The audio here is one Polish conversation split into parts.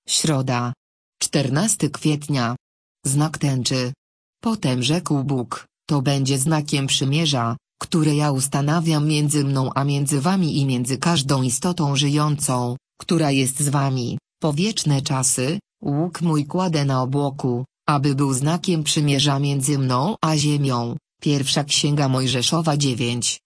Środa. 14 kwietnia. Znak tęczy. Potem rzekł Bóg, to będzie znakiem przymierza, które ja ustanawiam między mną a między wami i między każdą istotą żyjącą, która jest z wami, po wieczne czasy. Łuk mój kładę na obłoku, aby był znakiem przymierza między mną a ziemią. Pierwsza Księga Mojżeszowa 9,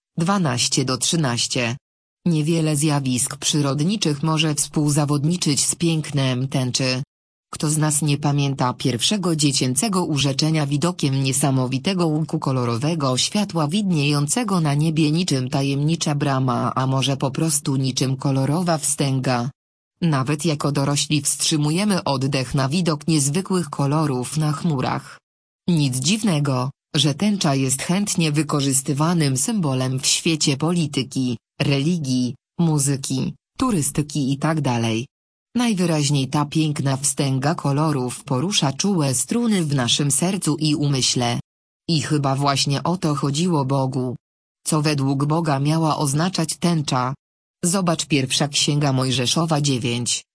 12-13. Niewiele zjawisk przyrodniczych może współzawodniczyć z pięknem tęczy. Kto z nas nie pamięta pierwszego dziecięcego urzeczenia widokiem niesamowitego łuku kolorowego światła widniejącego na niebie niczym tajemnicza brama, a może po prostu niczym kolorowa wstęga? Nawet jako dorośli wstrzymujemy oddech na widok niezwykłych kolorów na chmurach. Nic dziwnego, że tęcza jest chętnie wykorzystywanym symbolem w świecie polityki, religii, muzyki, turystyki itd. Najwyraźniej ta piękna wstęga kolorów porusza czułe struny w naszym sercu i umyśle. I chyba właśnie o to chodziło Bogu. Co według Boga miała oznaczać tęcza? Zobacz pierwsza Księga Mojżeszowa 9,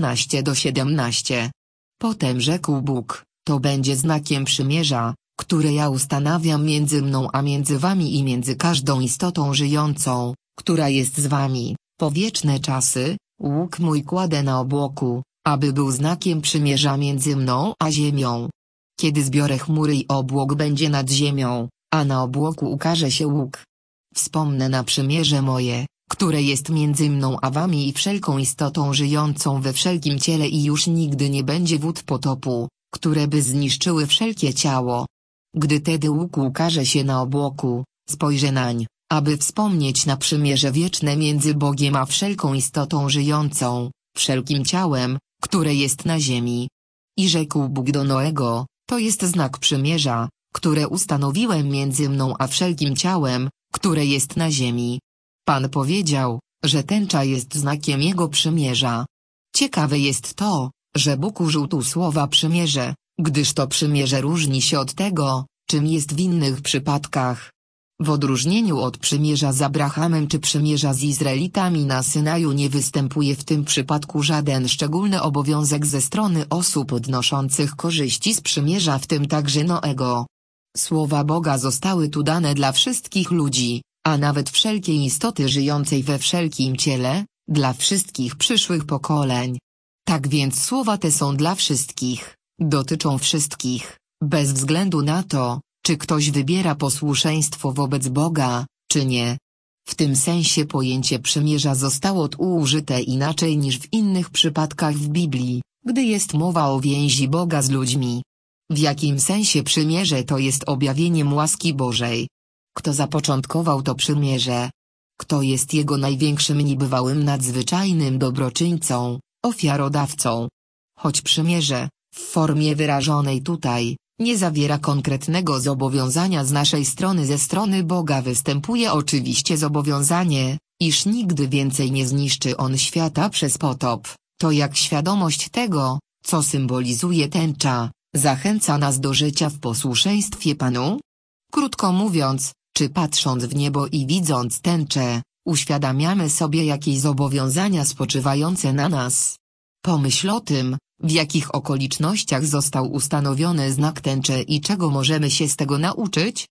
12-17. Potem rzekł Bóg, to będzie znakiem przymierza, które ja ustanawiam między mną a między wami i między każdą istotą żyjącą, która jest z wami, po wieczne czasy. Łuk mój kładę na obłoku, aby był znakiem przymierza między mną a ziemią. Kiedy zbiorę chmury i obłok będzie nad ziemią, a na obłoku ukaże się łuk. Wspomnę na przymierze moje, które jest między mną a wami i wszelką istotą żyjącą we wszelkim ciele i już nigdy nie będzie wód potopu, które by zniszczyły wszelkie ciało. Gdy tedy łuk ukaże się na obłoku, spojrzę nań, aby wspomnieć na przymierze wieczne między Bogiem a wszelką istotą żyjącą, wszelkim ciałem, które jest na ziemi. I rzekł Bóg do Noego, to jest znak przymierza, które ustanowiłem między mną a wszelkim ciałem, które jest na ziemi. Pan powiedział, że tęcza jest znakiem Jego przymierza. Ciekawe jest to, że Bóg użył tu słowa przymierze, gdyż to przymierze różni się od tego, czym jest w innych przypadkach. W odróżnieniu od przymierza z Abrahamem czy przymierza z Izraelitami na Synaju nie występuje w tym przypadku żaden szczególny obowiązek ze strony osób odnoszących korzyści z przymierza, w tym także Noego. Słowa Boga zostały tu dane dla wszystkich ludzi, a nawet wszelkiej istoty żyjącej we wszelkim ciele, dla wszystkich przyszłych pokoleń. Tak więc słowa te są dla wszystkich, dotyczą wszystkich, bez względu na to, czy ktoś wybiera posłuszeństwo wobec Boga, czy nie. W tym sensie pojęcie przymierza zostało tu użyte inaczej niż w innych przypadkach w Biblii, gdy jest mowa o więzi Boga z ludźmi. W jakim sensie przymierze to jest objawieniem łaski Bożej? Kto zapoczątkował to przymierze? Kto jest jego największym niebywałym nadzwyczajnym dobroczyńcą, ofiarodawcą? Choć przymierze, w formie wyrażonej tutaj, nie zawiera konkretnego zobowiązania z naszej strony, ze strony Boga występuje oczywiście zobowiązanie, iż nigdy więcej nie zniszczy On świata przez potop, to jak świadomość tego, co symbolizuje tęcza, zachęca nas do życia w posłuszeństwie Panu? Krótko mówiąc, czy patrząc w niebo i widząc tęczę, uświadamiamy sobie jakieś zobowiązania spoczywające na nas? Pomyśl o tym, w jakich okolicznościach został ustanowiony znak tęczy i czego możemy się z tego nauczyć?